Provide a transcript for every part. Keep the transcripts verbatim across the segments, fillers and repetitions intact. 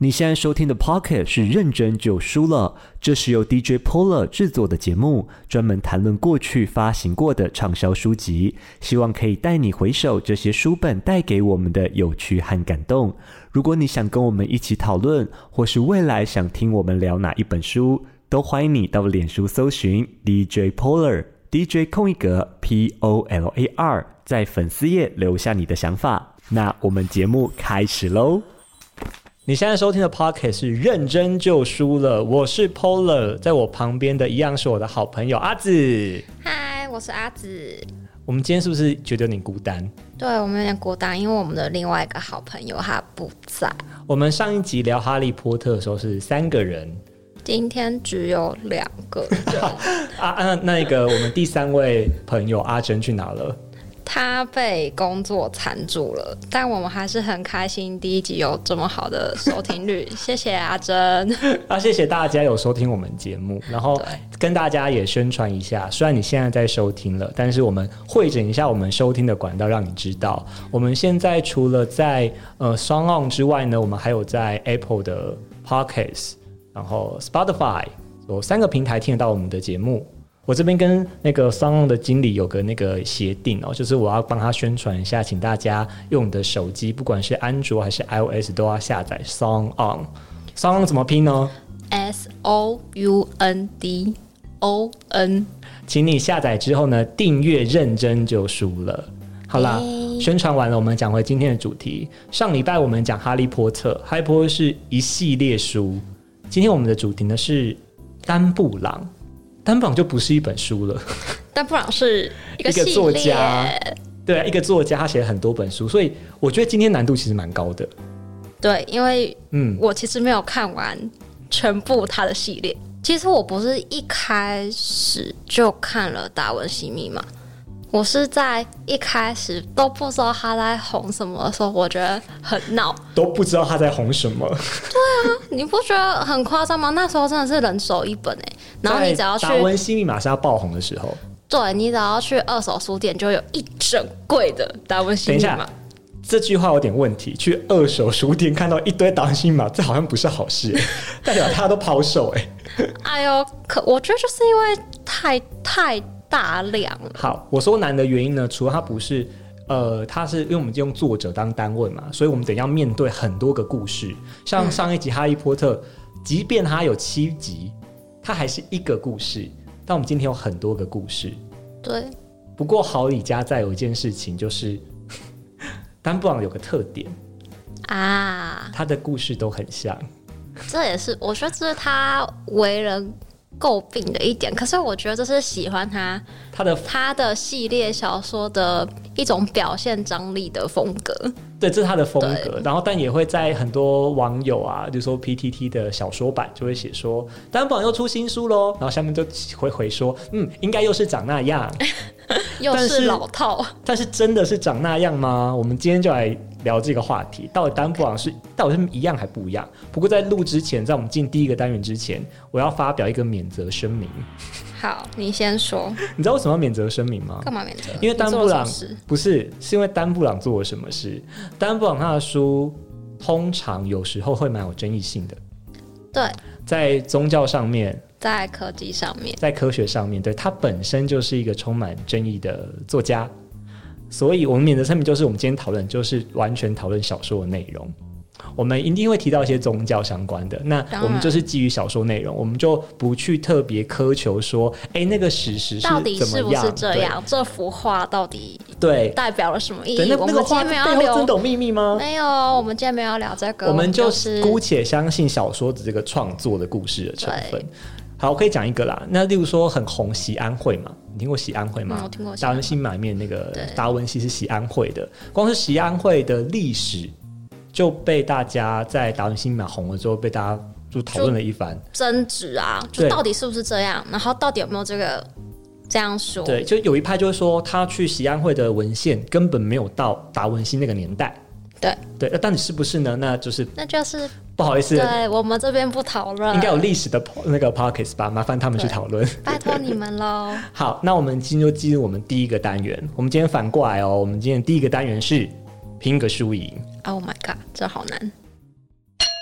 你现在收听的 Pocket 是认真就输了，这是由 D J Polar 制作的节目，专门谈论过去发行过的畅销书籍，希望可以带你回首这些书本带给我们的有趣和感动。如果你想跟我们一起讨论，或是未来想听我们聊哪一本书，都欢迎你到脸书搜寻 D J Polar D J 空一格 P O L A R， 在粉丝页留下你的想法。那我们节目开始咯。你现在收听的 Podcast 是认真就输了，我是 Polar， 在我旁边的一样是我的好朋友阿紫。 嗨，我是阿紫。 我们今天是不是觉得有点孤单？ 对，我们有点孤单，因为我们的另外一个好朋友他不在。 我们上一集聊哈利波特的时候是三个人， 今天只有两个人。 啊啊，那个我们第三位朋友阿珍去哪了？ 他被工作缠住了，但我们还是很开心第一集有这么好的收听率。谢谢阿珍。 啊，谢谢大家有收听我们节目，然后跟大家也宣传一下，虽然你现在在收听了，但是我们汇整一下我们收听的管道，让你知道我们现在除了在呃 SoundOn 之外呢，我们还有在 Apple 的 Podcast， 然后 Spotify 有三个平台听得到我们的节目。我这边跟那个 SoundOn 的经理有个那个协定哦，就是我要帮他宣传一下，请大家用你的手机，不管是安卓还是 iOS， 都要下载 SoundOn。SoundOn 怎么拼呢？ S O U N D O N。 请你下载之后呢，订阅认真就输了。好啦，宣传完了，我们讲回今天的主题。上礼拜我们讲哈利波特，哈利波特是一系列书，今天我们的主题呢是丹布朗。丹布朗就不是一本书了， 丹布朗是一个系列， 一个作家，对，一个作家，他写了很多本书，所以我觉得今天难度其实蛮高的。 对，因为嗯，我其实没有看完全部他的系列。其实我不是一开始就看了《达文西密码》，我是在一开始都不知道他在红什么的时候，我觉得很闹， 都不知道他在红什么。 对啊，你不觉得很夸张吗？那时候真的是人手一本哎、欸，然后你只要去达文西密码是要爆红的时候， 对，你只要去二手书店就有一整柜的达文西密码。 等一下，这句话有点问题。去二手书店看到一堆达文西密码，这好像不是好事、欸，代表大家都抛售哎、 欸。哎呦，可我觉得就是因为太太大量了。 好，我说难的原因呢，除了它不是。呃，它是因为我们用作者当单位嘛，所以我们得要面对很多个故事。像上一集《哈利波特》，即便它有七集，它还是一个故事。但我们今天有很多个故事。 对。 不过好李家在有一件事情，就是丹布朗有个特点啊，他的故事都很像。 这也是我觉得这是他为人诟病的一点，可是我觉得这是喜欢他他的他的系列小说的一种表现张力的风格。 对，这是他的风格。然后，但也会在很多网友啊，就说 P T T 的小说版就会写说，丹布朗又出新书咯，然后下面就会回说，嗯，应该又是长那样， 又是老套。 但是，但是真的是长那样吗？我们今天就来聊这个话题，到底丹布朗是到底是一样还不一样？不过在录之前，在我们进第一个单元之前，我要发表一个免责声明。 好，你先说。 你知道为什么要免责声明吗？ 干嘛免责？ 因为丹布朗不是，是因为丹布朗做了什么事？丹布朗他的书通常有时候会蛮有争议性的。 对， 在宗教上面， 在科技上面， 在科学上面，对，他本身就是一个充满争议的作家。所以我们免责声明就是我们今天讨论就是完全讨论小说的内容，我们一定会提到一些宗教相关的，那我们就是基于小说内容，我们就不去特别苛求说哎、欸，那个史实是怎么样， 到底是不是这样，这幅画到底对代表了什么意义？ 那, 那个画背后真的有秘密吗？ 没有，我们今天没有聊这个， 我们就姑且相信小说的这个创作的故事的成分。好，我可以讲一个啦。那例如说很红喜安会嘛，你听过喜安会吗？ 嗯、我听过。 达文西密码里面那个达文西是喜安会的，光是喜安会的历史就被大家在达文西密码红了之后被大家就讨论了一番争执啊，就到底是不是这样，然后到底有没有这个这样说？ 对，就有一派就会说他去喜安会的文献根本没有到达文西那个年代。 对对，那到底是不是呢？那就是那就是不好意思， 对我们这边不讨论， 应该有历史的那个 podcast 吧，麻烦他们去讨论， 拜托你们喽。 好，那我们今天就进入我们第一个单元。我们今天反过来哦，我们今天第一个单元是拼个输赢。 Oh my god， 这好难。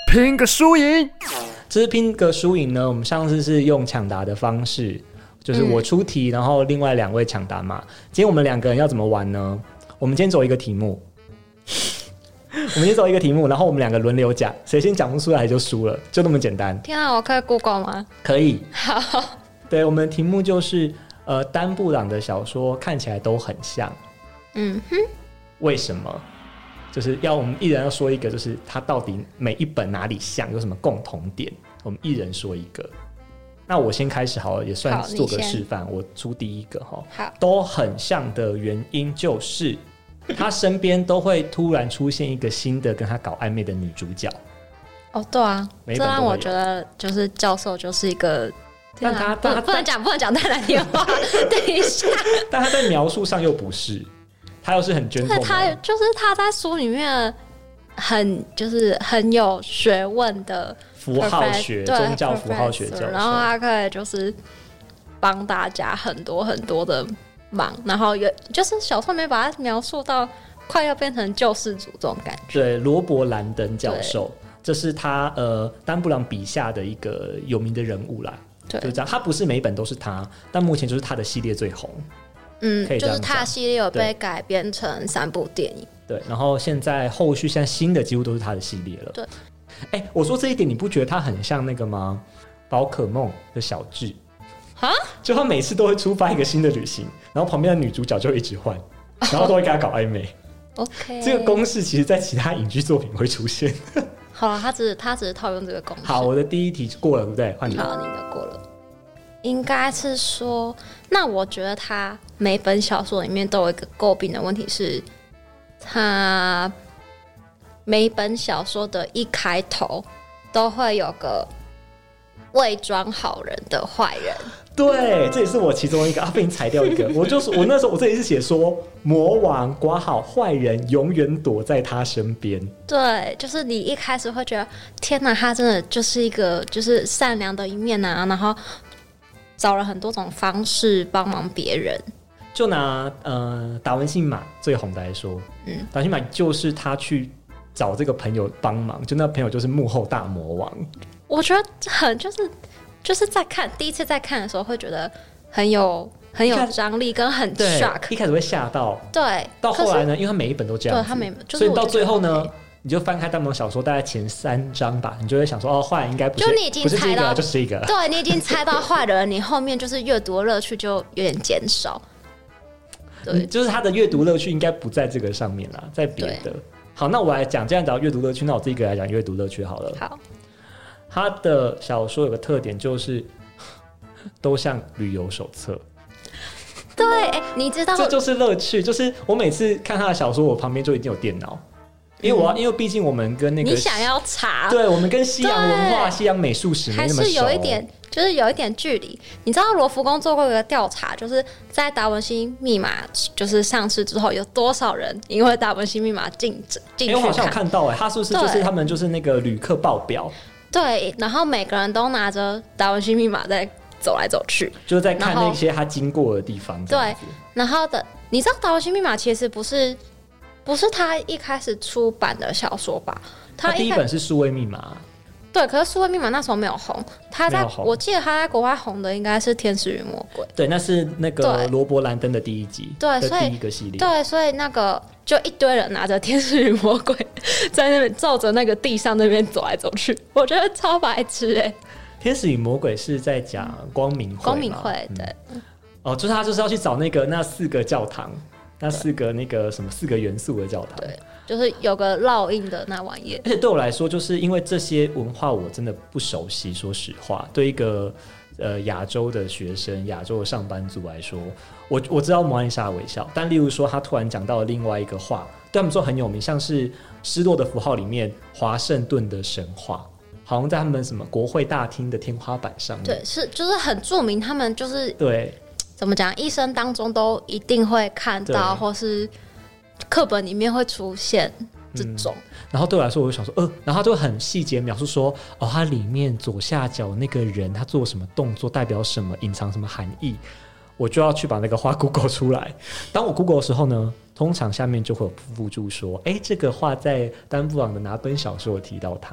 拼个输赢。 这是拼个输赢呢，我们上次是用抢答的方式，就是我出题，然后另外两位抢答嘛。今天我们两个人要怎么玩呢？我们今天走一个题目，我们今天走一个题目，然后我们两个轮流讲，谁先讲不出来就输了，就那么简单。 天啊，我可以 Google 吗？ 可以。 好， 对，我们的题目就是呃，丹布朗的小说看起来都很像， 嗯哼， 为什么？就是要我们一人要说一个，就是它到底每一本哪里像，有什么共同点？我们一人说一个。那我先开始好了，也算做个示范。我出第一个哈， 好， 都很像的原因就是他身边都会突然出现一个新的跟他搞暧昧的女主角。 哦，对啊， 每一本都会有这让我觉得就是教授就是一个。 但他不但他不能讲不能讲太难听话，等一下。 但他在描述上又不是，他又是很 gentle。 对，他就是他在书里面很就是很有学问的符号学、宗教符号学教授， 然后他可以就是帮大家很多很多的忙，然后有就是小说里面把他描述到快要变成救世主这种感觉。 对，罗伯·兰登教授，这是他呃丹布朗笔下的一个有名的人物啦。 对， 就这样，他不是每一本都是他，但目前就是他的系列最红。 嗯，就是他的系列有被改编成三部电影。 对，然后现在后续现在新的几乎都是他的系列了。 对， 哎、欸，我说这一点你不觉得他很像那个吗？宝可梦的小智啊， 就他每次都会出发一个新的旅行，然后旁边的女主角就一直换，然后都会跟他搞暧昧。 OK， 这个公式其实在其他影剧作品会出现。 好了，他只是他只是套用这个公式。 好，我的第一题过了，对不对？换你。 好，你的过了。应该是说，那我觉得他每本小说里面都有一个诟病的问题是，他每本小说的一开头都会有个伪装好人的坏人。 对，这也是我其中一个啊，被你裁掉一个。我就是我那时候我这里是写说魔王括号坏人永远躲在他身边。 对，就是你一开始会觉得天哪，他真的就是一个就是善良的一面啊，然后找了很多种方式帮忙别人。 就拿呃达文西密码最红的来说，嗯，达文西密码就是他去找这个朋友帮忙，就那朋友就是幕后大魔王。 我觉得很就是就是在看第一次在看的时候会觉得很有很有张力跟很 shock， 一开始会吓到， 对， 到后来呢，因为他每一本都这样子， 对他每就是、 所以到最后呢，你就翻开大魔小说大概前三章吧，你就会想说哦，坏人应该不是， 就你已经猜到， 就是这个， 对你已经猜到坏人，你后面就是阅读的乐趣就有点减少。对， 就是他的阅读乐趣应该不在这个上面啦，在别的。好，那我来讲，这样讲阅读乐趣，那我自己给来讲阅读乐趣好了。 好， 他的小说有个特点就是都像旅游手册。 对，欸、你知道， 这就是乐趣。就是我每次看他的小说，我旁边就一定有电脑，因为我要，因为毕竟我们跟那个你想要查， 对，我们跟西洋文化、西洋美术史没那么熟， 还是有一点，就是有一点距离。你知道罗浮宫做过一个调查，就是在达文西密码就是上市之后，有多少人因为达文西密码进进去看？ 我好像有看到哎、欸，他是不是就是他们就是那个旅客报表？ 对，然后每个人都拿着达文西密码在走来走去， 就是在看那些他经过的地方。 对，然后的，你知道达文西密码其实不是不是他一开始出版的小说吧？ 他第一本是数位密码。 对，可是数位密码那时候没有红，他在我记得他在国外红的应该是《天使与魔鬼》。 对，那是那个罗伯·兰登的第一集， 对，所以第一个系列。 对，所以那个就一堆人拿着《天使与魔鬼》在那边照着那个地上那边走来走去，我觉得超白痴哎、欸。 天使与魔鬼是在讲光明会， 光明会对、 嗯。哦，就是他就是要去找那个那四个教堂，那四个那个什么四个元素的教堂。 对，就是有个烙印的那玩意。 而且对我来说，就是因为这些文化我真的不熟悉，说实话，对一个呃亚洲的学生、亚洲的上班族来说，我我知道蒙娜丽莎的微笑，但例如说他突然讲到了另外一个话，对他们说很有名，像是《失落的符号》里面华盛顿的神话。好像在他们什么国会大厅的天花板上面， 对，是就是很著名。他们就是对怎么讲，一生当中都一定会看到，或是课本里面会出现这种。嗯、 然后对我来说，我就想说，呃，然后他就很细节描述说，哦，它里面左下角那个人他做什么动作，代表什么，隐藏什么含义，我就要去把那个画 Google 出来。当我 Google 的时候呢，通常下面就会有附注说，哎，这个画在丹布朗的哪本小说有提到它。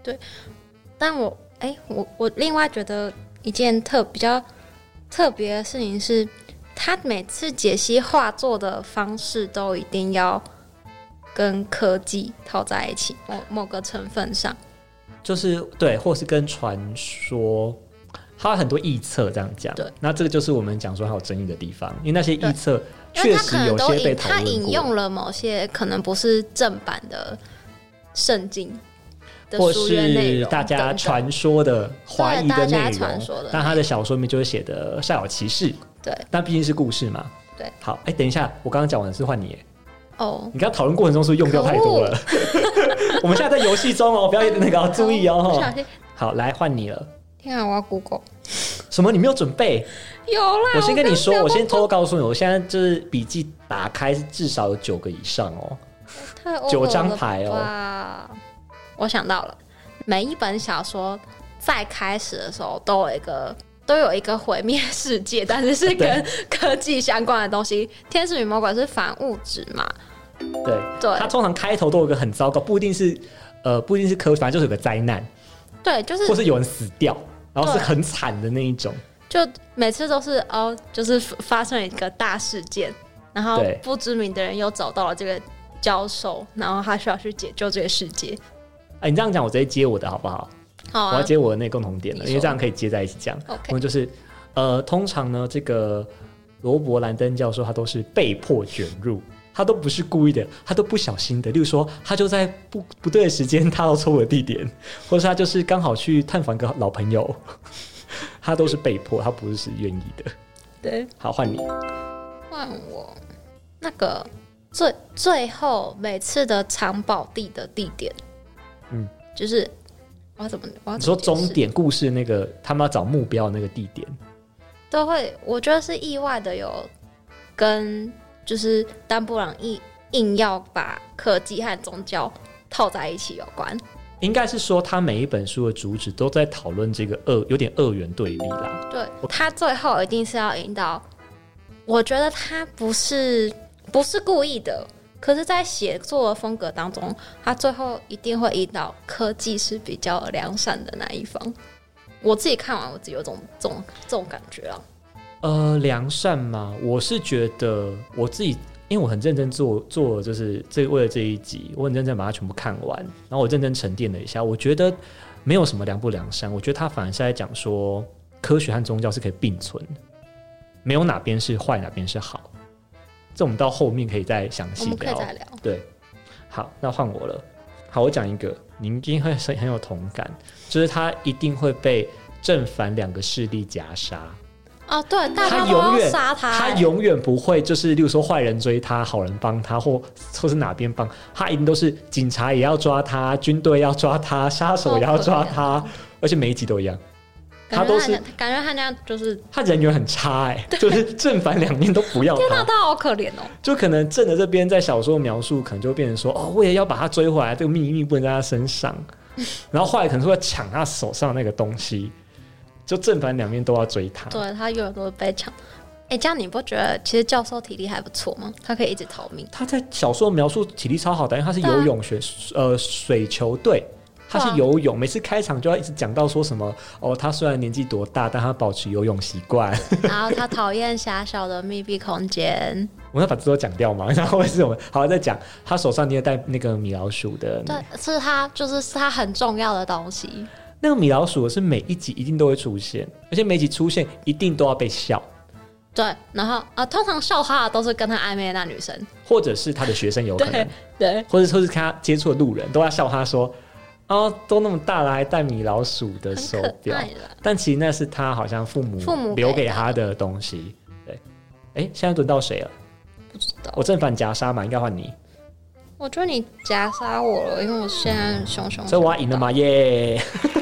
对，但我哎、欸，我我另外觉得一件特比较特别的事情是，他每次解析画作的方式都一定要跟科技套在一起，某某个成分上， 就是对，或是跟传说。它有很多臆测这样讲，对，那这个就是我们讲说它有争议的地方，因为那些臆测确实有些被讨论过。 他引用了某些可能不是正版的圣经的书院内容， 或是大家传说的怀疑的内容，但他的小说里面就是写的煞有其事， 对， 但毕竟是故事嘛， 对。 好，哎、欸，等一下，我刚刚讲完的是换你耶。 哦， 你刚刚讨论过程中是不是用掉太多了？我们现在在游戏中哦，不要那个、哦、注意哦。好，来换你了。 天啊，我要 Google 什么？你没有准备？ 有啦， 我先跟你说，我先偷偷告诉你，我现在就是笔记打开至少有九个以上哦，九张牌哦。 我想到了，每一本小说在开始的时候都有一个都有一个毁灭世界，但是是跟科技相关的东西。天使与魔鬼是反物质嘛？ 对，对，它通常开头都有一个很糟糕，不一定是呃，不一定是科，反正就是有个灾难。 对，就是或是有人死掉，然后是很惨的那一种， 就每次都是哦，就是发生了一个大事件，然后不知名的人又找到了这个教授，然后他需要去解救这个世界。 哎、欸，你这样讲，我直接接我的好不好？ 好、啊， 我要接我的那个共同点了，因为这样可以接在一起讲。 OK， 我们就是呃，通常呢，这个罗伯·兰登教授他都是被迫卷入。他都不是故意的，他都不小心的。例如说，他就在不不对的时间踏到错误的地点，或者他就是刚好去探访一个老朋友，他都是被迫，他不是愿意的。 对， 好，换你， 换我。那个最最后每次的藏宝地的地点，嗯，就是我要怎么我要怎么你说终点故事那个他们要找目标的那个地点， 都会，我觉得是意外的有跟。就是丹布朗硬硬要把科技和宗教套在一起有关， 应该是说他每一本书的主旨都在讨论这个二有点二元对立啦。 对，他最后一定是要引导，我觉得他不是不是故意的，可是在写作的风格当中，他最后一定会引导科技是比较良善的那一方。我自己看完，我自己有种这种这种感觉啊。 呃，良善嘛，我是觉得我自己，因为我很认真做做，就是这为了这一集，我很认真把它全部看完，然后我认真沉淀了一下，我觉得没有什么良不良善，我觉得他反而是在讲说科学和宗教是可以并存的，没有哪边是坏，哪边是好。这我们到后面可以再详细聊， 我们可以再聊。 对，好，那换我了。好，我讲一个，您一定会很有同感，就是他一定会被正反两个势力夹杀。 哦，对，大家都要杀他、欸， 他永远不会就是，例如说坏人追他，好人帮他，或或是哪边帮他，一定都是警察也要抓他，军队要抓他，杀手也要抓他，哦、而且每一集都一样。他都是感觉他那样就是他人缘很差哎、欸，就是正反两面都不要他。 天哪，他好可怜哦！ 就可能正的这边在小说描述，可能就会变成说哦，为了要把他追回来，这个秘密不能在他身上。然后坏人可能是会抢他手上那个东西。就正反两面都要追他， 对，他永远都会被抢。哎、欸，这样你不觉得其实教授体力还不错吗？他可以一直逃命。 他在小说描述体力超好的，因为他是游泳选、啊、呃水球队，他是游泳，啊、每次开场就要一直讲到说什么哦，他虽然年纪多大，但他保持游泳习惯。 然后他讨厌狭小的密闭空间。 我要把这都讲掉嘛，然后为什么？好，再讲他手上你也带那个米老鼠的， 对，是他就是是他很重要的东西。 那个米老鼠是每一集一定都会出现，而且每一集出现一定都要被笑。 对，然后呃，通常笑他的都是跟他暧昧的那女生， 或者是他的学生有可能， 对，对或者说是跟他接触的路人都要笑他说，哦，都那么大了还戴米老鼠的手表，但其实那是他好像父母父母留给他的东西。对，哎，现在轮到谁了？ 不知道。 我正反夹杀嘛，应该换你。 我觉得你夹杀我了，因为我现在熊熊， 所以我要赢了嘛，耶、yeah ！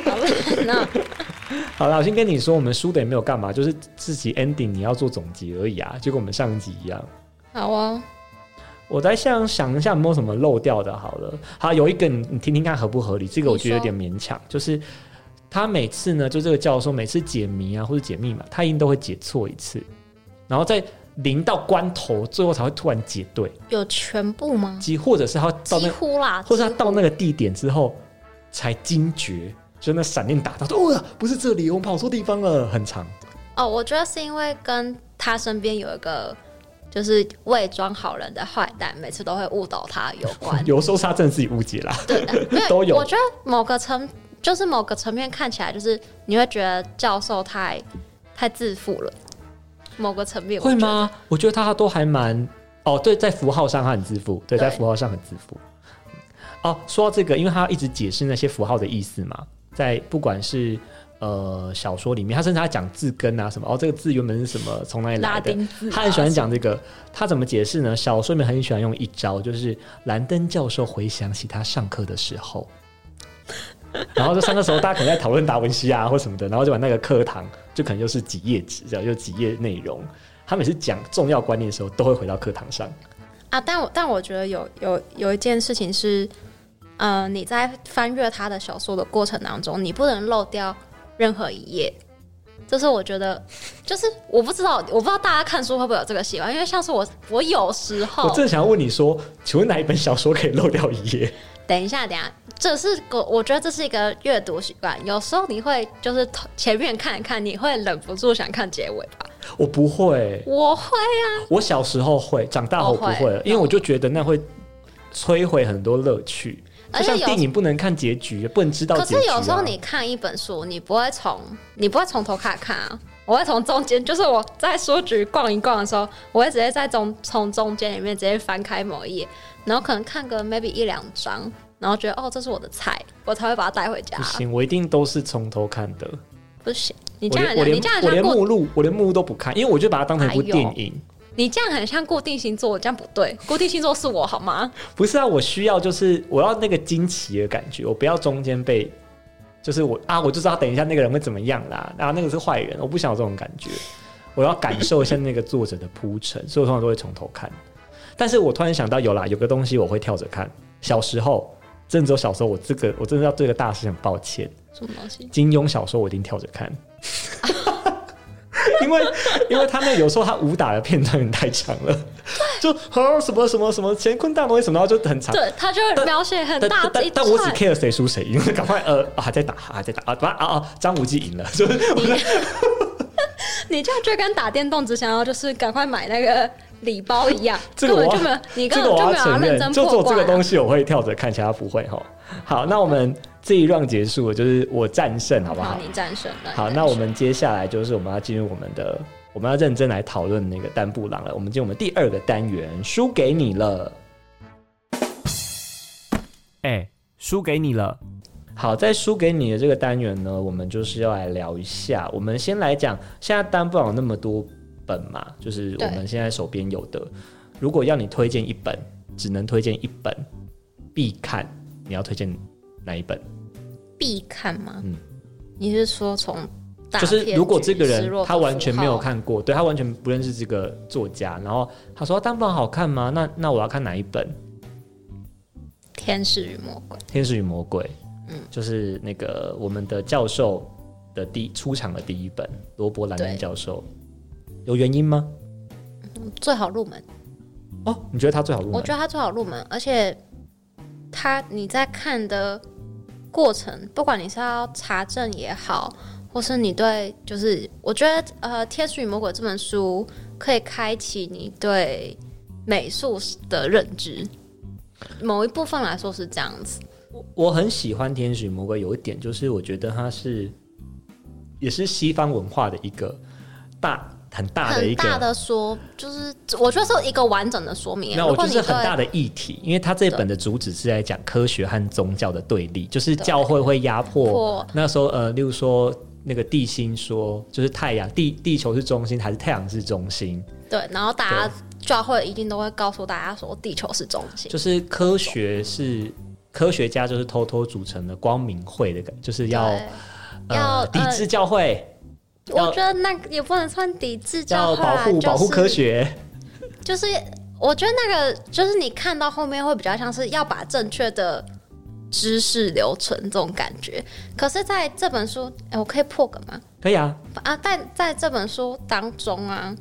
好了，那好了，我先跟你说，我们输的也没有干嘛，就是自己 ending 你要做总结而已啊，就跟我们上一集一样。 好啊， 我在想想一下有没有什么漏掉的。好了，好，有一个你你听听看合不合理？这个我觉得有点勉强，就是他每次呢，就这个教授每次解谜啊或者解密码，他一定都会解错一次，然后在临到关头，最后才会突然解对。 有全部吗？ 几或者是他到那几乎啦， 或者他到那个地点之后， 才惊觉，就那闪电打到，哦，不是这里，我们跑错地方了，很长。 哦，我觉得是因为跟他身边有一个就是伪装好人的坏蛋，每次都会误导他有关。 有时候是他真的自己误解啦， 对， 都有。 我觉得某个层就是某个层面看起来，就是你会觉得教授太太自负了。某个层面会吗？我觉得他都还蛮哦，对，在符号上他很自负，对，在符号上很自负。哦，说到这个，因为他一直解释那些符号的意思嘛，在不管是呃小说里面，他甚至他讲字根啊什么，哦，这个字原本是什么，从哪里来的？拉丁字、啊，他很喜欢讲这个。他怎么解释呢？小说里面很喜欢用一招，就是兰登教授回想起他上课的时候。然后就上课时候，大家可能在讨论达文西啊或什么的，然后就把那个课堂就可能就是几页纸，这样就几页内容。他每次讲重要观念的时候，都会回到课堂上啊。但我但我觉得有有有一件事情是，呃，你在翻阅他的小说的过程当中，你不能漏掉任何一页。这是我觉得，就是我不知道，我不知道大家看书会不会有这个习惯，因为像是我，我有时候， 我正想要问你说，请问哪一本小说可以漏掉一页？ 等一下，等一下，这是个，我觉得这是一个阅读习惯。有时候你会就是前面看一看，你会忍不住想看结尾吧？ 我不会， 我会啊。 我小时候会，长大后不会了，因为我就觉得那会摧毁很多乐趣。就像电影不能看结局，不能知道结局、啊。 可是有时候你看一本书，你不会从你不会从头开始看啊，我会从中间，就是我在书局逛一逛的时候，我会直接在中从中间里面直接翻开某一页，然后可能看个 maybe 一两章，然后觉得哦这是我的菜，我才会把它带回家。 不行，我一定都是从头看的。 不行，你这样我连你这样我连目录我连目录都不看，因为我就把它当成一部电影。哎， 你这样很像固定星座，这样不对。固定星座是我好吗？ 不是啊，我需要就是我要那个惊奇的感觉，我不要中间被就是我啊，我就知道等一下那个人会怎么样啦，啊那个是坏人，我不想有这种感觉，我要感受一下那个作者的铺陈，所以我通常都会从头看。但是我突然想到有啦，有个东西我会跳着看。小时候，真的只有小时候，我这个我真的要对这个大师很抱歉。 什么东西？ 金庸小说我一定跳着看。因为因为他那有时候他武打的片段有点太长了，就好什么什么什么乾坤大挪移什么，然后就很长。 对，他就会描写很大但, 但, 但我只 care 谁输谁赢，赶快呃、啊、还在打还在打啊啊啊！张无忌赢了，就是你, 你这样就跟打电动只想要就是赶快买那个礼包一样， 这个我根本就没有，你根本就没有要认真破关、啊。 就做这个东西我会跳着看，其他不会哈。好，那我们这一 round 结束了，就是我战胜，好不好？ 好，你战胜了。 好，那我们接下来就是我们要进入我们的。我们要认真来讨论那个丹布朗了。我们进入我们第二个单元，输给你了。 哎、欸，输给你了。 好，在输给你的这个单元呢，我们就是要来聊一下。我们先来讲，现在丹布朗有那么多本嘛，就是我们现在手边有的。如果要你推荐一本，只能推荐一本必看，你要推荐哪一本？ 必看吗？ 嗯， 你是说从？ 就是如果这个人他完全没有看过，对他完全不认识这个作家，然后他说丹布朗好看吗？那那我要看哪一本？ 天使与魔鬼。 天使与魔鬼， 嗯， 就是那个我们的教授的第出场的第一本，罗伯兰登教授。有原因吗？ 最好入门。 哦，你觉得他最好入门？ 我觉得他最好入门，而且他你在看的过程，不管你是要查证也好。或是你对，就是我觉得，呃，《天使与魔鬼》这本书可以开启你对美术的认知，某一部分来说是这样子。 我, 我很喜欢《天使与魔鬼》，有一点就是我觉得它是也是西方文化的一个大很大的一个很大的说，就是我觉得是一个完整的说明。 那我就是很大的议题，因为它这本的主旨是在讲科学和宗教的对立，就是教会会压迫那时候，呃，例如说。那个地心说，就是太阳地地球是中心还是太阳是中心？ 对，然后大家教会一定都会告诉大家说地球是中心。 就是科学是科学家就是偷偷组成的光明会的感觉，就是要呃抵制教会。 呃、我觉得那也不能算抵制教会啦， 要保护、就是、保护科学。 就是我觉得那个就是你看到后面会比较像是要把正确的。知识留存这种感觉，可是在这本书，欸、我可以破梗吗？ 可以啊。 啊，但在这本书当中啊，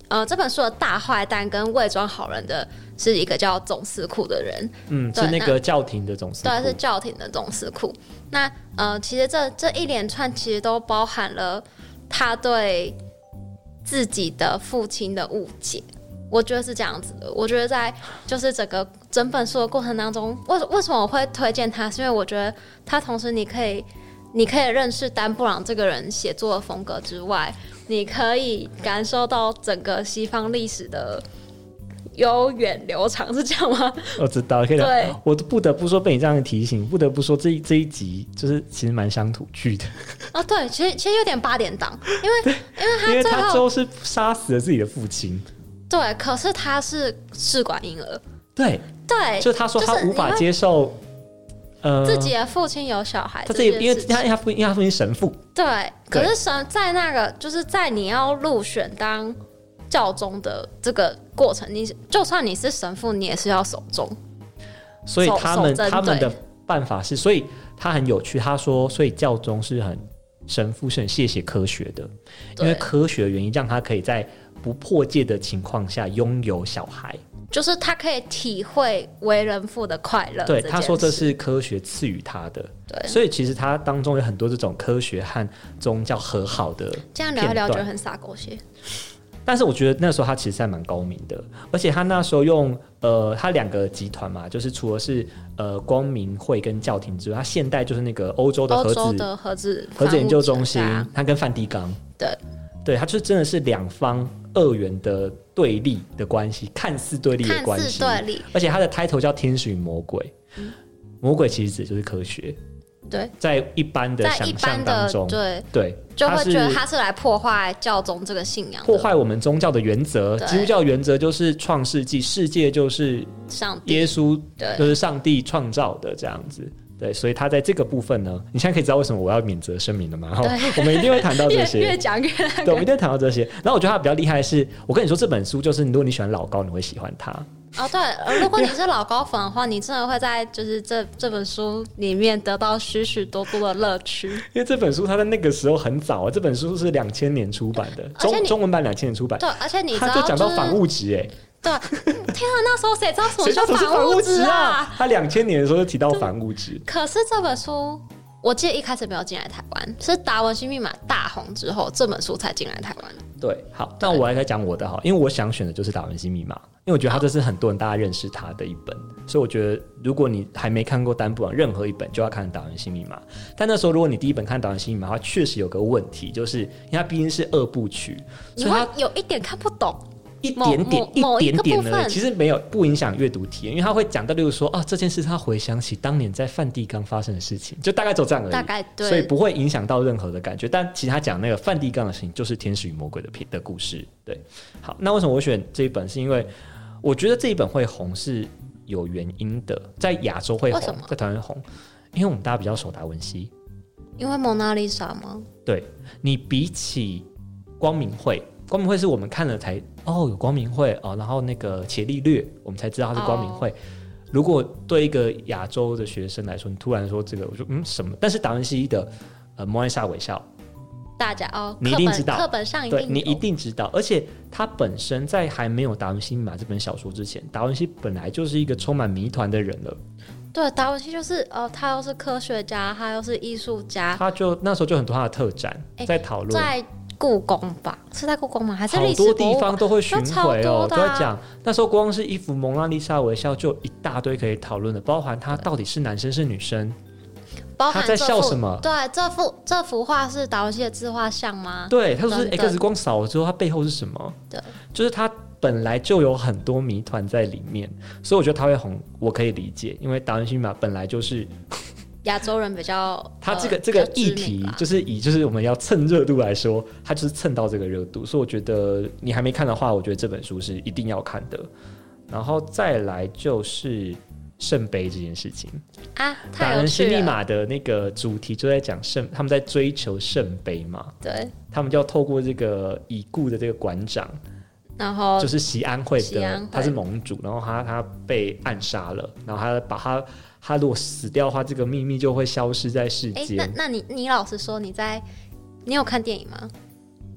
呃，这本书的大坏蛋跟伪装好人的是一个叫总司库的人， 嗯，是那个教廷的总司库， 对，是教廷的总司库。那呃，其实这这一连串其实都包含了他对自己的父亲的误解。我觉得是这样子的。我觉得在就是整个整本书的过程当中，为为什么我会推荐他？是因为我觉得他同时你可以你可以认识丹布朗这个人写作的风格之外，你可以感受到整个西方历史的悠远流长，是这样吗？ 我知道，可以对， 我不得不说被你这样提醒，不得不说这一这一集就是其实蛮乡土剧的。 哦，对，其实其实有点八点档，因为因为他因为最后他最后是杀死了自己的父亲。 对，可是他是试管婴儿， 对对， 就他说他无法接受。呃， 自己的父亲有小孩， 他自己因为他因为他父因为他父亲神父， 对，可是神在那个就是在你要入选当教宗的这个过程，你就算你是神父，你也是要守宗， 所以他们他们的对办法是，所以他很有趣，他说，所以教宗是很神父是很谢谢科学的，因为科学的原因让他可以在不破戒的情况下拥有小孩。 就是他可以体会为人父的快乐。 对，他说这是科学赐予他的。 对， 所以其实他当中有很多这种科学和宗教和好的。 这样聊一聊觉得很洒狗血。 但是我觉得那时候他其实还蛮高明的，而且他那时候用呃，他两个集团嘛，就是除了是呃光明会跟教廷之外，他现代就是那个欧洲的核子欧洲的核子核子研究中心，他跟梵蒂冈。 对。 对，它就真的是两方二元的对立的关系，看似对立的关系， 对立。 而且它的 title 叫天使与魔鬼，嗯、魔鬼其实指就是科学。 对， 在一般的想象当中， 对对， 就会觉得他是来破坏教宗这个信仰， 破坏我们宗教的原则。基督教原则就是创世纪，世界就是上帝， 耶稣就是上帝创造的这样子。对，所以他在这个部分呢，你现在可以知道为什么我要免责声明了嘛？我们一定会谈到这些， 越讲越那个， 对，我们一定会谈到这些。然后我觉得他比较厉害的是，我跟你说这本书就是，如果你喜欢老高，你会喜欢他。 哦，对，如果你是老高粉的话，你真的会在就是这这本书里面得到许许多多的乐趣。因为这本书它在那个时候很早啊，这本书是两千年出版的，中中文版两千年出版。 对，而且你知道、 就是，他就讲到反物质哎。 对，天啊，那时候谁知道什么叫反物质啊？ 他两千年的时候就提到反物质。 可是这本书，我记得一开始没有进来台湾，是《达文西密码》大红之后，这本书才进来台湾。 对，好，那我来再讲我的好，因为我想选的就是《达文西密码》，因为我觉得它这是很多人大家认识他的一本，所以我觉得如果你还没看过丹布朗任何一本，就要看《达文西密码》。但那时候如果你第一本看《达文西密码》的话，确实有个问题，就是因为它毕竟是二部曲， 所以它有一点看不懂。 一点点一点点而已，其实没有不影响阅读体验，因为他会讲到，例如说啊，这件事他回想起当年在梵蒂冈发生的事情，就大概走这样而已， 大概对， 所以不会影响到任何的感觉。但其实他讲那个梵蒂冈的事情，就是天使与魔鬼的的故事。对，好，那为什么我选这一本？是因为我觉得这一本会红是有原因的，在亚洲会红，在台湾红，因为我们大家比较熟达文西， 因为蒙娜丽莎吗？ 对，你比起光明会。光明会是我们看了才哦有光明会哦，然后那个伽利略我们才知道它是光明会。Oh. 如果对一个亚洲的学生来说，你突然说这个，我说嗯什么？但是达文西的呃摩安莎微笑， 大家哦， 你一定知道， 课本上一定有， 对，你一定知道。而且他本身在还没有《达文西密码》这本小说之前，达文西本来就是一个充满谜团的人了。 对，达文西就是呃，他又是科学家，他又是艺术家， 他就那时候就很多他的特展在讨论。 在故宫吧，是在故宫吗？还是好多地方都会巡回哦， 啊、 都在讲。那时候光是一幅蒙娜丽莎微笑就一大堆可以讨论的，包含他到底是男生是女生， 包含他在笑什么？ 对，这幅这幅画是达文西的自画像吗？ 对，他说是 X 光扫了之后，它背后是什么？ 对， 就是他本来就有很多谜团在里面，所以我觉得他会红，我可以理解，因为达文西密码本来就是。 亚洲人比较， 他这个、呃、这个议题就是以就是我们要蹭热度来说，他就是蹭到这个热度，所以我觉得你还没看的话，我觉得这本书是一定要看的。然后再来就是圣杯这件事情啊， 达文西密码的那个主题就在讲圣，他们在追求圣杯嘛， 对， 他们就要透过这个已故的这个馆长。 然后就是席安会的， 安会他是盟主，然后他他被暗杀了，然后他把他他如果死掉的话，这个秘密就会消失在世间。 那那你你老实说，你在你有看电影吗？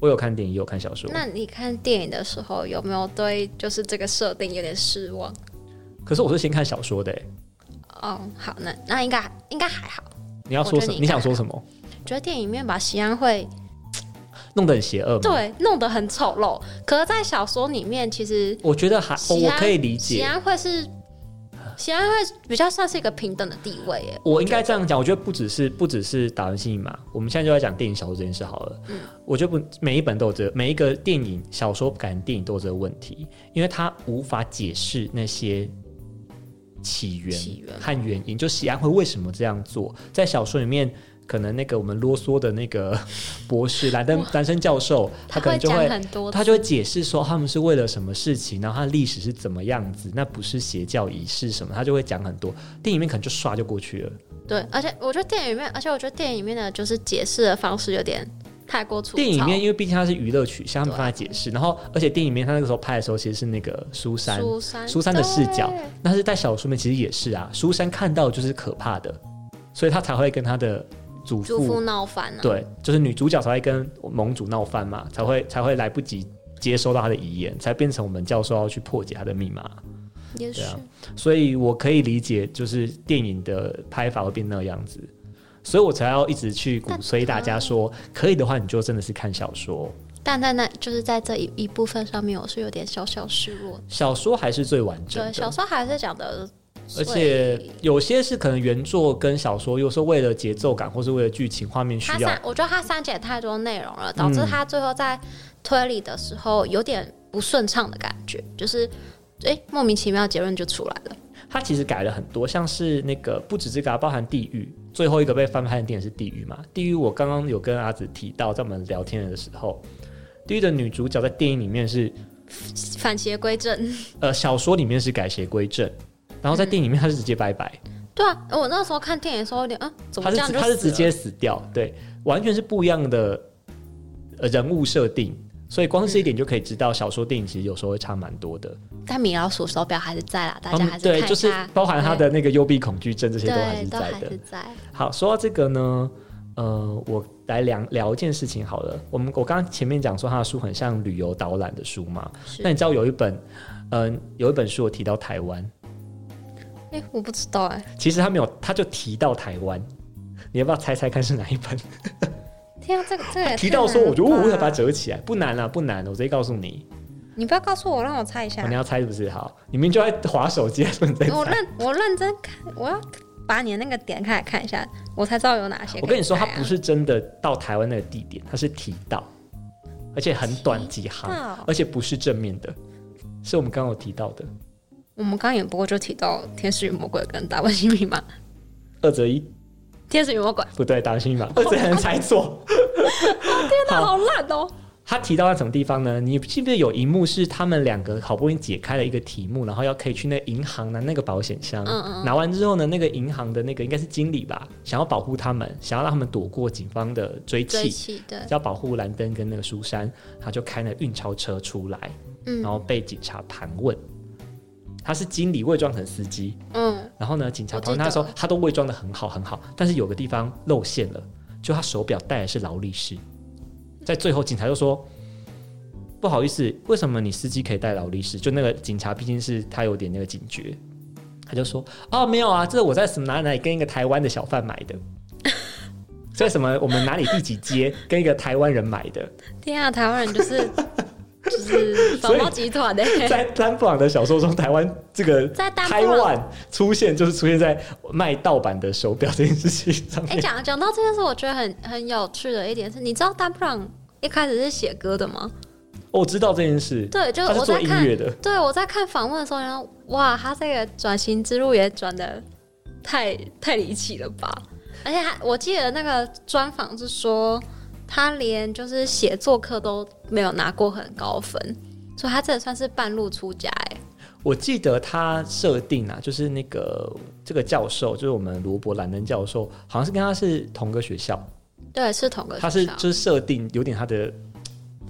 我有看电影也有看小说。 那你看电影的时候有没有对就是这个设定有点失望？ 可是我是先看小说的欸。 哦，好，那那应该应该还好。 你要说什么？ 你, 你想说什么？ 觉得电影里面把喜安会弄得很邪恶吗？ 对，弄得很丑陋。可是，在小说里面，其实我觉得还、哦、我可以理解。 喜安会是喜安会比较算是一个平等的地位耶。 我应该这样讲，我觉得不只是不只是达文西密码，我们现在就在讲电影小说这件事好了。嗯，我觉得不每一本都有这个，每一个电影、小说改成电影都有这个问题，因为它无法解释那些起源和原因，就喜安会为什么这样做，在小说里面。可能那个我们啰嗦的那个博士兰登兰生教授，他可能就会他就会解释说他们是为了什么事情，然后他的历史是怎么样子，那不是邪教仪式什么，他就会讲很多。电影里面可能就刷就过去了。 对，而且我觉得电影里面，而且我觉得电影里面的就是解释的方式有点太过粗糙。 电影里面因为毕竟它是娱乐取向，他们放在解释，然后而且电影里面他那个时候拍的时候其实是那个苏珊苏珊苏珊的视角，但是在小说里面其实也是啊，苏珊看到就是可怕的，所以他才会跟他的。祖父, 祖父闹翻、啊、 对，就是女主角才会跟盟主闹翻嘛，才会才会来不及接收到他的遗言，才变成我们教授要去破解他的密码。 也是、啊， 所以我可以理解，就是电影的拍法会变那个样子，所以我才要一直去鼓吹大家说，可以的话你就真的是看小说。 但在那就是在这 一, 一部分上面，我是有点小小失落。 小说还是最完整的， 对，小说还是讲的。 而且有些是可能原作跟小说，有时候为了节奏感或是为了剧情画面需要， 我觉得他删减太多内容了，导致他最后在推理的时候有点不顺畅的感觉，就是哎、欸、莫名其妙结论就出来了。 他其实改了很多，像是那个不止这个、啊，包含地狱，最后一个被翻拍的电影是地狱嘛？地狱我刚刚有跟阿紫提到，在我们聊天的时候，地狱的女主角在电影里面是反邪归正， 呃，小说里面是改邪归正。然后在电影里面他是直接拜拜、嗯、 对啊，我那时候看电影的时候有点嗯，怎么这样就死了？ 他是他是直接死掉，对，完全是不一样的人物设定，所以光是这一点就可以知道小说电影其实有时候会差蛮多的。 但米老鼠手表还是在啦，大家还是看一下、嗯、 对，就是包含他的那个幽闭恐惧症这些都还是在的。 都还是在。 好，说到这个呢，呃，我来聊聊一件事情好了。我们我刚刚前面讲说他的书很像旅游导览的书嘛，那你知道有一本嗯、呃、有一本书我提到台湾。 哎、欸，我不知道哎、欸。 其实他没有，他就提到台湾，你要不要猜猜看是哪一本？ 天啊，这个这个提到说，我就我会把它折起来，不难啊，不难，我直接告诉你。 你不要告诉我，让我猜一下。 哦、你要猜是不是？好，你明明就在滑手机，说你在猜。 我认我认真看，我要把你的那个点开来看一下，我才知道有哪些、啊。 我跟你说，他不是真的到台湾那个地点，他是提到，而且很短几行，而且不是正面的，是我们刚刚有提到的。 我们刚刚也不过就提到《天使与魔鬼》跟《达文西密码》， 二择一。 天使与魔鬼不对，达文西密码，二择一还能猜错。 哦天哪，好烂哦！ 他提到在什么地方呢？你记不记得有一幕是他们两个好不容易解开了一个题目，然后要可以去那银行拿那个保险箱，嗯嗯拿完之后呢，那个银行的那个应该是经理吧，想要保护他们，想要让他们躲过警方的追击， 追击对， 要保护兰登跟那个苏珊，他就开那运钞车出来，嗯、然后被警察盘问。他是经理伪装成司机，嗯，然后呢，警察盘问他说他都伪装得很好很好，但是有个地方露馅了，就他手表戴的是劳力士。在最后，警察就说：“不好意思，为什么你司机可以戴劳力士？”就那个警察毕竟是他有点那个警觉，他就说：“哦，没有啊，这是我在什么哪里哪里跟一个台湾的小贩买的，在什么我们哪里第几街跟一个台湾人买的。” 天啊，台湾人就是就是宝宝集团的。 在丹布朗的小说中，台湾这个台湾出现就是出现在卖盗版的手表这件事情上面。 讲讲到这件事，我觉得很很有趣的一点是，你知道丹布朗一开始是写歌的吗？ 我知道这件事， 对，就是我在看，他是做音乐的。对，我在看访问的时候，然后哇，他这个转型之路也转的太太离奇了吧！而且他，我记得那个专访是说，他连就是写作课都没有拿过很高分，所以他真的算是半路出家哎。 我记得他设定啊，就是那个这个教授，就是我们罗伯·兰登教授，好像是跟他是同个学校。 对，是同个学校。 他是就是设定有点他的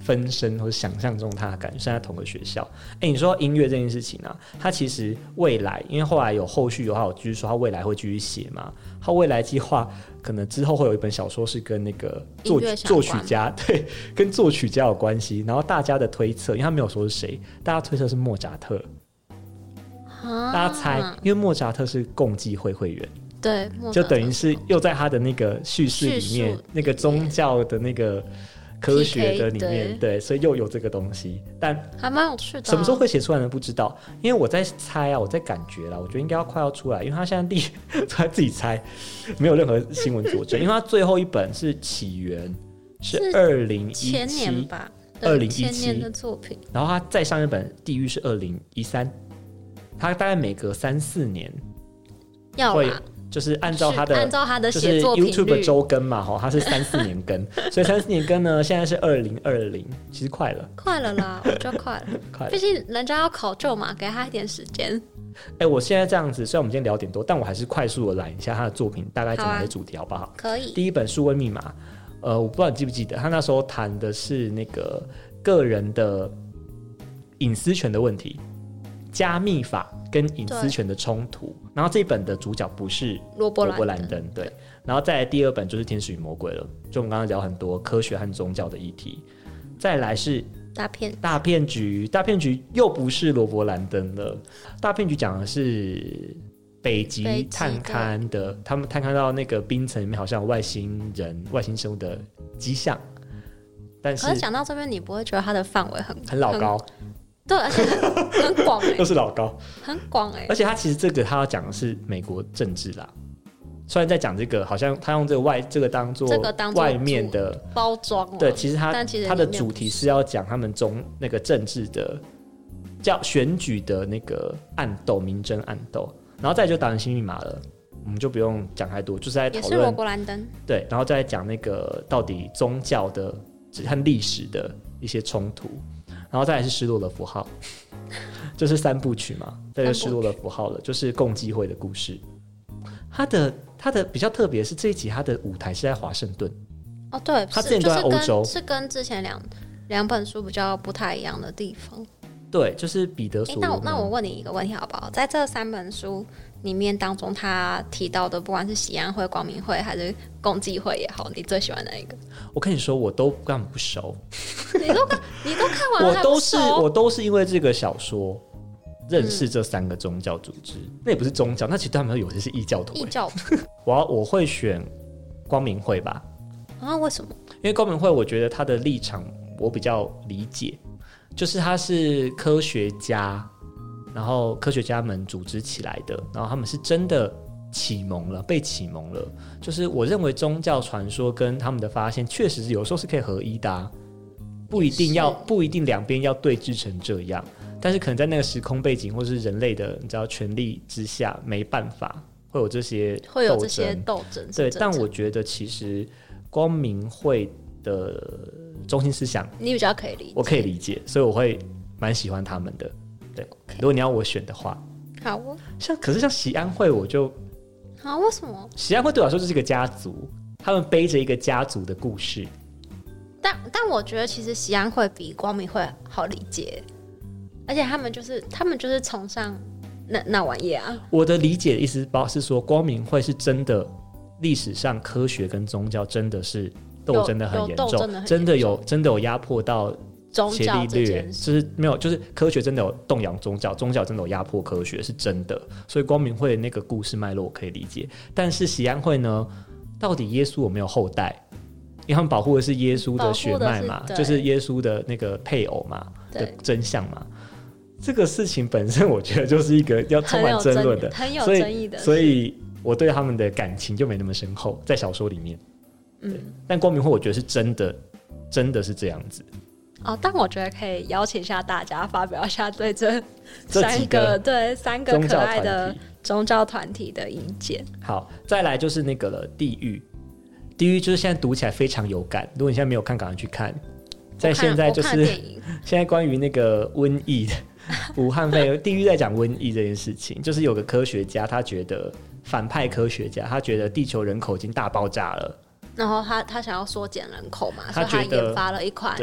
分身或者想象中他的感觉是在同个学校。哎，你说音乐这件事情啊，他其实未来，因为后来有后续有他有继续说他未来会继续写嘛，他未来计划可能之后会有一本小说是跟那个作作曲家，对，跟作曲家有关系。然后大家的推测，因为他没有说是谁，大家推测是莫扎特。大家猜，因为莫扎特是共济会会员， 对， 就等于是又在他的那个叙事里面，那个宗教的那个科学的里面， P K, 对, 对，所以又有这个东西，但还蛮有趣的、啊。 什么时候会写出来呢？不知道，因为我在猜啊，我在感觉啦，我觉得应该要快要出来，因为他现在第他自己猜，没有任何新闻佐证，因为他最后一本是起源，是二零一七前年吧， 二零一七年的作品， 然后他再上一本地狱是二零一三。他大概每隔三四年要会，就是按照他的按照他的写作频率， 就是 YouTube 周更嘛，他是三四年更，所以三四年更呢，现在是二零二零，其实快了， 快了啦，我觉得快了，快了，毕竟人家要考究嘛，给他一点时间。 哎、欸，我现在这样子，虽然我们今天聊点多，但我还是快速的来一下他的作品大概讲哪些主题，好不好？ 可以。 第一本《数位密码》，呃，我不知道你记不记得，他那时候谈的是那个个人的隐私权的问题。加密法跟隐私权的冲突，然后这一本的主角不是罗伯兰登，对，然后再来第二本就是《天使与魔鬼》了，就我们刚刚聊很多科学和宗教的议题，再来是大骗大骗局，大骗局又不是罗伯兰登了，大骗局讲的是北极探勘的，他们探勘到那个冰层里面好像有外星人、外星生物的迹象，但是可是讲到这边，你不会觉得它的范围很很老高？ 对，而且很广哎， 又是老高， 很广哎、欸。 而且他其实这个他要讲的是美国政治啦，虽然在讲这个，好像他用这个外这个当做外面的包装， 对，其实他他的主题是要讲他们中那个政治的叫选举的那个暗斗、明争暗斗，然后再就达文西密码了，我们就不用讲太多，就是在讨论也是罗伯兰登对，然后再讲那个到底宗教的和历史的一些冲突。然后再来是失落的符号，就是三部曲嘛，再就失落的符号了，就是共济会的故事。它的它的比较特别是这一集，它的舞台是在华盛顿。 哦，对， 它之前都在欧洲， 就是、是跟之前两两本书比较不太一样的地方。 对，就是彼得所罗门。 那我那我问你一个问题好不好？在这三本书里面当中，他提到的不管是喜安会、光明会还是共济会也好，你最喜欢哪一个？ 我跟你说，我都根本不熟。 你都看，你都看完了， 我都是我都是因为这个小说认识这三个宗教组织。嗯、那也不是宗教，那其实他们有些是异教徒、欸。 异教徒， 我要我会选光明会吧？ 啊？为什么？ 因为光明会，我觉得他的立场我比较理解。就是他是科学家，然后科学家们组织起来的，然后他们是真的启蒙了，被启蒙了。就是我认为宗教传说跟他们的发现，确实是有时候是可以合一的、啊，不一定要不一定两边要对峙成这样，但是可能在那个时空背景或是人类的你知道权力之下，没办法会有这些斗争会有这些斗争。 对，但我觉得其实光明会的中心思想你比较可以理解， 我可以理解，所以我会蛮喜欢他们的。对， okay. 如果你要我选的话， 好哦。 像可是像喜安会，我就啊，为什么？ 喜安会对我来说就是一个家族，他们背着一个家族的故事。 但但我觉得其实喜安会比光明会好理解，而且他们就是他们就是崇尚那那玩意啊。 我的理解的意思是说，光明会是真的历史上科学跟宗教真的是。斗争的很严重，真的有真的有压迫到伽利略，就是没有，就是科学真的有动摇宗教，宗教真的有压迫科学，是真的。所以光明会的那个故事脉络我可以理解，但是喜安会呢，到底耶稣有没有后代？因为他们保护的是耶稣的血脉嘛，是就是耶稣的那个配偶嘛的真相嘛。这个事情本身，我觉得就是一个要充满争论的， 很有争议的， 所以，所以我对他们的感情就没那么深厚，在小说里面。嗯，但光明会我觉得是真的，真的是这样子。 哦，但我觉得可以邀请一下大家发表一下对这三个对三个可爱的宗教团体的意见。 好，再来就是那个了，地狱。地狱就是现在读起来非常有感，如果你现在没有看，赶快去看。在现在就是现在关于那个瘟疫的武汉肺炎，地狱在讲瘟疫这件事情，就是有个科学家，他觉得反派科学家，他觉得地球人口已经大爆炸了。 然后他他想要缩减人口嘛，所以他研发了一款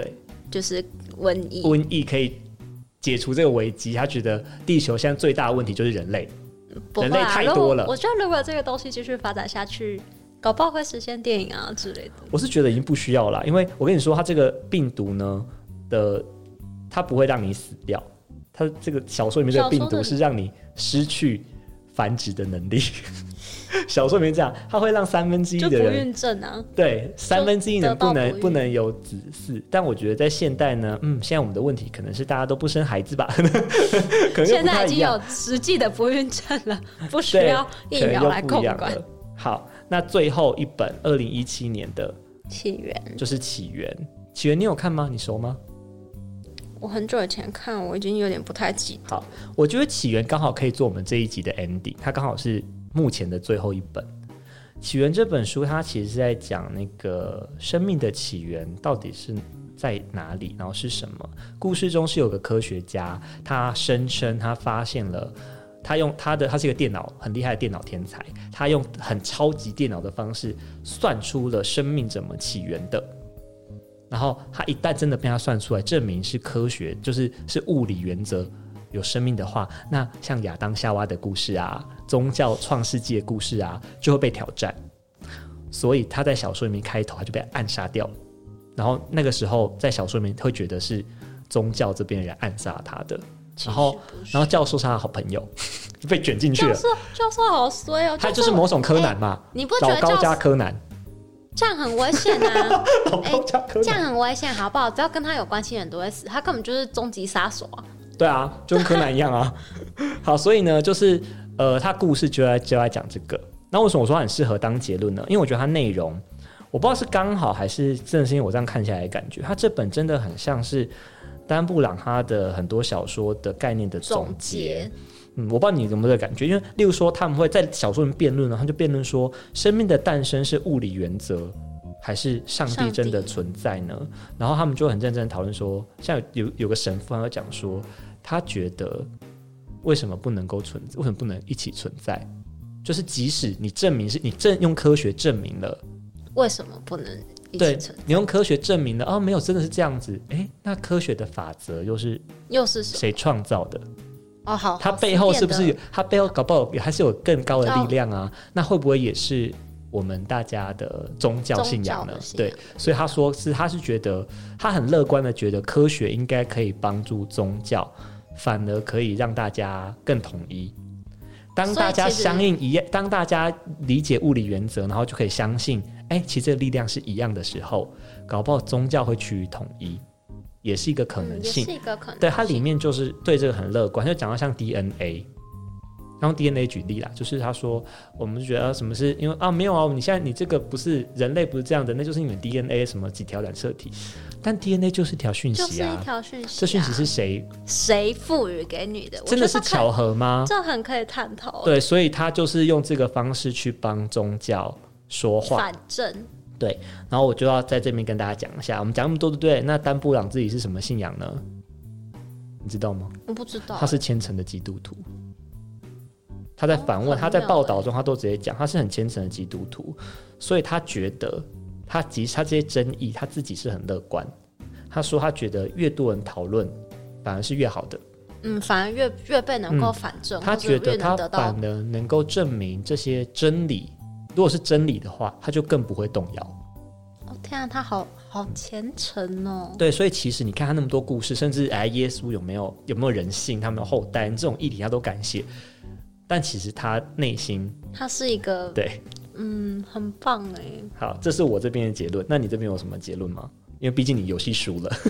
就是瘟疫， 瘟疫可以解除这个危机。他觉得地球现在最大的问题就是人类， 啊、 人类太多了。 我觉得如果这个东西继续发展下去，搞不好会实现电影啊之类的。 我是觉得已经不需要了，因为我跟你说，它这个病毒呢的，它不会让你死掉。它这个小说里面这个病毒是让你失去繁殖的能力。小说里面这样，它会让三分之一的人就不孕症啊， 对，三分之一人不能不能有子嗣。但我觉得在现代呢，嗯，现在我们的问题可能是大家都不生孩子吧，可能又现不太一样。 在已经有实际的不孕症了，不需要疫苗来控管。 好，那最后一本二零一七年的起源就是起源。起源你有看吗？你熟吗？ 我很久以前看，我已经有点不太记得。 好，我觉得起源刚好可以做我们这一集的 ending， 它刚好是目前的最后一本。起源这本书，它其实是在讲那个生命的起源到底是在哪里，然后是什么。故事中是有个科学家，他声称他发现了，他用他的他是一个电脑很厉害的电脑天才，他用很超级电脑的方式算出了生命怎么起源的。然后他一旦真的被他算出来，证明是科学，就是是物理原则有生命的话，那像亚当夏娃的故事啊，宗教创世纪的故事啊，就会被挑战。所以他在小说里面开头他就被暗杀掉，然后那个时候在小说里面会觉得是宗教这边的人暗杀他的，然后然后教授是他的好朋友就被卷进去了。 教授教授好衰哦， 他就是某种柯南嘛， 欸、你不觉得老高加柯南这样很危险啊？ 老高加柯南、欸、 这样很危险，好不好？只要跟他有关系的人都会死，他根本就是终极杀手啊！ 对啊，就跟柯南一样啊。好，所以呢，就是呃，他故事就在就在讲这个。那为什么我说他很适合当结论呢？因为我觉得他内容，我不知道是刚好还是真的是因为我这样看下来的感觉，他这本真的很像是丹布朗他的很多小说的概念的总结。嗯，我不知道你有没有这个感觉，因为例如说他们会在小说里面辩论，他就辩论说生命的诞生是物理原则还是上帝真的存在呢？然后他们就很认真讨论说，像 有, 有个神父他讲说，他觉得为什么不能够存，为什么不能一起存在？就是即使你证明是你证用科学证明了， 为什么不能一起存在？ 对，你用科学证明了哦，没有真的是这样子，哎，那科学的法则又是又是谁创造的？ 哦，好， 它背后是不是有？它背后搞不好还是有更高的力量啊？那会不会也是我们大家的宗教信仰呢？ 信仰对，所以他说是，他是觉得他很乐观的觉得科学应该可以帮助宗教，反而可以让大家更统一。当大家相应一样，当大家理解物理原则，然后就可以相信，哎，其实这个力量是一样的时候，搞不好宗教会趋于统一。也是一个可能性， 嗯、也是一个可能性。 对，它里面就是对这个很乐观，就讲到像 D N A， 用 D N A 举例啦，就是他说，我们就觉得什么是因为啊没有啊，你现在你这个不是人类不是这样的，那就是你们 D N A 什么几条染色体，但 D N A 就是一条讯息啊， 就是一条讯息、啊， 这讯息是谁谁赋予给你的？ 真的是巧合吗？ 这很可以探讨。 对，所以他就是用这个方式去帮宗教说话， 反正。 对，然后我就要在这边跟大家讲一下，我们讲那么多对不对？那丹布朗自己是什么信仰呢？你知道吗？ 我不知道。 他是虔诚的基督徒。他在反问，哦、他在报道中，他都直接讲，他是很虔诚的基督徒，所以他觉得他即使他这些争议，他自己是很乐观。他说他觉得越多人讨论，反而是越好的。 嗯，反而越越被能够反证、嗯， 他觉得他反而能够证明这些真理。如果是真理的话，他就更不会动摇。 哦天啊，他好好虔诚哦。 对，所以其实你看他那么多故事，甚至哎，耶稣有没有有没有人性，他们的后代这种议题他都敢写，但其实他内心他是一个对， 嗯，很棒哎。 好，这是我这边的结论。那你这边有什么结论吗？因为毕竟你游戏输了。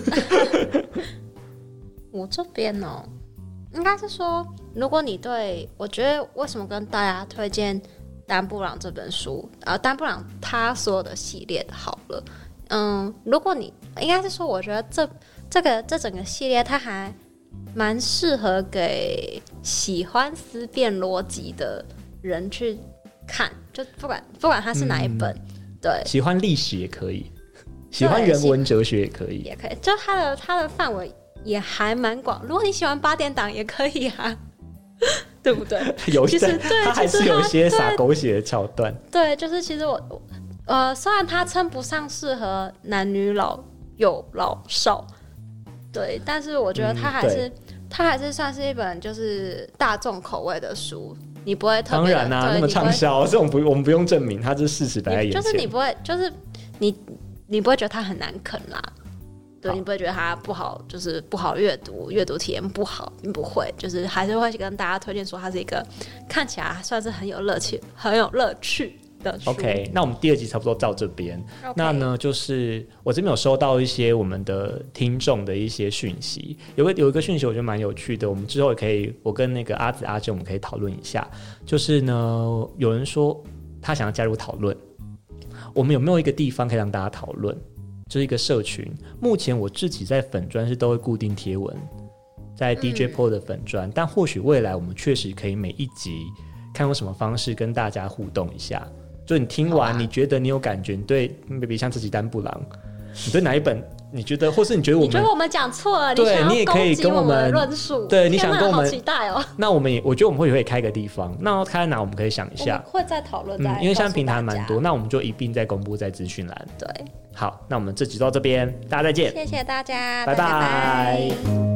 我这边哦，应该是说，如果你对我觉得为什么跟大家推荐丹布朗这本书，呃，丹布朗他所有的系列好了，嗯，如果你应该是说，我觉得这这个这整个系列，它还蛮适合给喜欢思辨逻辑的人去看，就不管不管它是哪一本，嗯、对， 喜欢历史也可以，喜欢人文哲学也可以， 也可以，就它的它的范围也还蛮广。如果你喜欢八点档，也可以啊。对不对？ 有其实对， 他还是有一些撒狗血的桥段。 对，就是其实我呃，虽然它称不上适合男女老幼老少， 对，但是我觉得它还是、嗯、它还是算是一本就是大众口味的书，你不会特别当然啊，那么畅销，这种不我们不用证明，它是事实摆在眼前。 就是你不会，就是你你不会觉得它很难啃啦。对，你不会觉得它不好，就是不好阅读，阅读体验不好，你不会，就是还是会跟大家推荐说它是一个看起来算是很有乐趣、很有乐趣的书。 OK， 那我们第二集差不多到这边。Okay. 那呢，就是我这边有收到一些我们的听众的一些讯息，有个有一个讯息我觉得蛮有趣的，我们之后也可以，我跟那个阿紫阿珍我们可以讨论一下。就是呢，有人说他想要加入讨论，我们有没有一个地方可以让大家讨论？就是一个社群，目前我自己在粉专是都会固定贴文，在 D J Paul 的粉专、嗯，但或许未来我们确实可以每一集看用什么方式跟大家互动一下。就你听完，你觉得你有感觉，你对 maybe 像这集丹布朗，你对哪一本你觉得，或是你觉得我们你觉得我们讲错了， 对，你也可以跟我们论述， 对，你想跟我们， 好期待哦。 那我们也，我觉得我们会会开个地方，那开在哪我们可以想一下， 我们会再讨论、嗯， 因为现在平台蛮多，那我们就一并再公布在资讯栏。 对， 好，那我们这集到这边，大家再见， 谢谢大家， 拜拜。 拜拜。